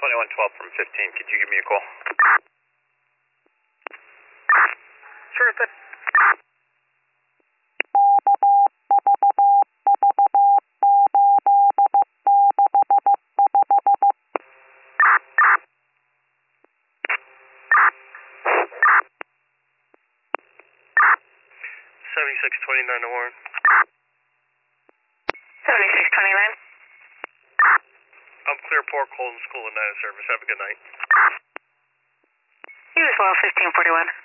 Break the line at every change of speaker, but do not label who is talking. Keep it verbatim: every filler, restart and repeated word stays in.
twenty-one twelve from fifteen, could you give me a call? Sure thing. seventy-six twenty-nine to Warren.
seventy-six twenty-nine.
I'm clear port, Colton School and night of service. Have a good night.
You as well, fifteen forty-one.